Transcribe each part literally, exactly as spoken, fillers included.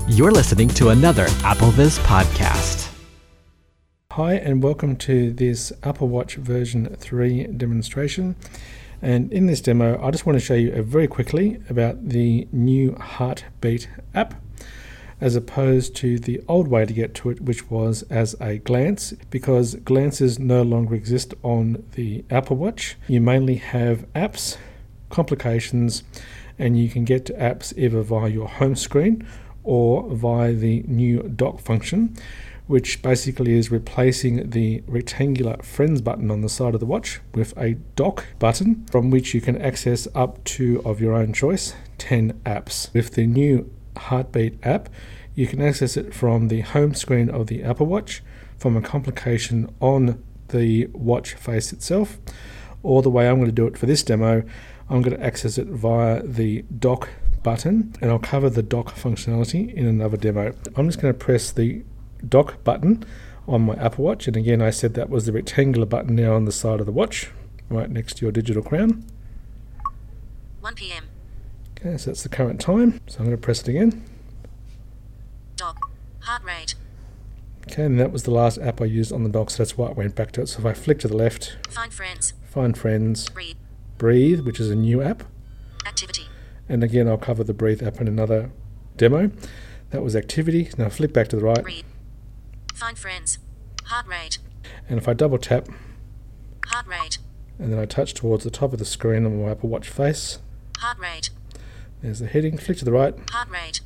You're listening to another AppleVis podcast. Hi and welcome to this Apple Watch version three demonstration. And in this demo, I just want to show you very quickly about the new Heartbeat app, as opposed to the old way to get to it, which was as a glance, because glances no longer exist on the Apple Watch. You mainly have apps, complications, and you can get to apps either via your home screen or via the new dock function, which basically is replacing the rectangular Friends button on the side of the watch with a dock button from which you can access up to, of your own choice, ten apps. With the new Heartbeat app, you can access it from the home screen of the Apple Watch, from a complication on the watch face itself, or the way I'm going to do it for this demo, I'm going to access it via the dock button, and I'll cover the dock functionality in another demo. I'm just going to press the dock button on my Apple Watch, and again I said that was the rectangular button now on the side of the watch, right next to your digital crown. one p.m. Okay, so that's the current time, so I'm going to press it again. Dock. Heart rate. Okay, and that was the last app I used on the dock, so that's why it went back to it. So if I flick to the left, Find friends. Find Friends, Breathe. Breathe, which is a new app. Activity. And again, I'll cover the Breathe app in another demo. That was Activity. Now flick back to the right. Breathe. Find friends. Heart rate. And if I double tap, Heart rate. and then I touch towards the top of the screen on my Apple Watch face, Heart rate. there's the heading. Flick to the right. Heart rate.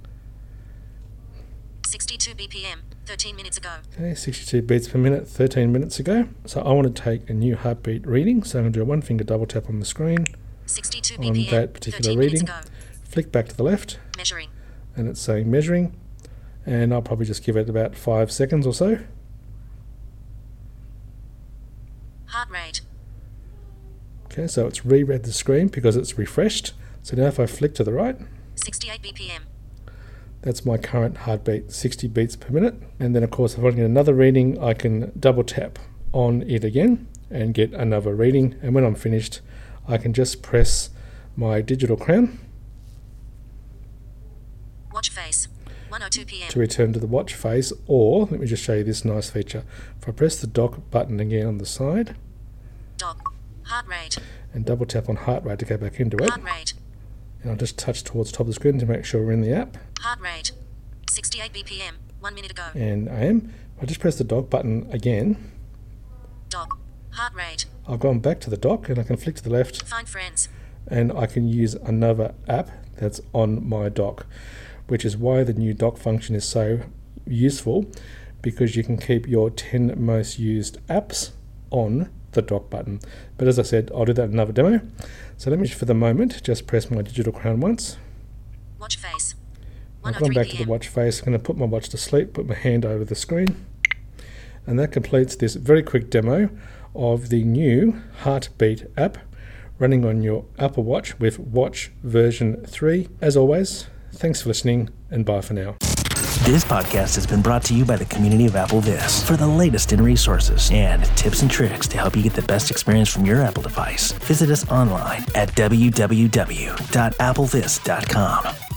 sixty-two B P M. thirteen minutes ago. Okay, sixty-two beats per minute, thirteen minutes ago. So I want to take a new heartbeat reading. So I'm going to do a one finger double tap on the screen sixty-two on B P M. that particular thirteen reading. minutes ago. Flick back to the left, Measuring. and it's saying measuring. And I'll probably just give it about five seconds or so. Heart rate. Okay, so it's reread the screen because it's refreshed. So now if I flick to the right, sixty-eight B P M. that's my current heartbeat, sixty beats per minute. And then of course, if I want to get another reading, I can double tap on it again and get another reading. And when I'm finished, I can just press my digital crown Watch face. one oh two P M. to return to the watch face, or let me just show you this nice feature. If I press the dock button again on the side Dock. Heart rate. and double tap on heart rate to go back into it, Heart rate. and I'll just touch towards the top of the screen to make sure we're in the app, Heart rate. sixty-eight B P M. One minute ago. and I am. If I just press the dock button again, Dock. Heart rate. I've gone back to the dock, and I can flick to the left, Find friends. and I can use another app that's on my dock, which is why the new dock function is so useful, because you can keep your ten most used apps on the dock button. But as I said, I'll do that in another demo. So let me, for the moment, just press my digital crown once. Watch face. I've gone back to the one oh three P M. watch face. I'm going to put my watch to sleep, put my hand over the screen, and that completes this very quick demo of the new Heartbeat app running on your Apple Watch with Watch version three. As always, thanks for listening, and bye for now. This podcast has been brought to you by the community of AppleVis. For the latest in resources and tips and tricks to help you get the best experience from your Apple device, visit us online at w w w dot applevis dot com.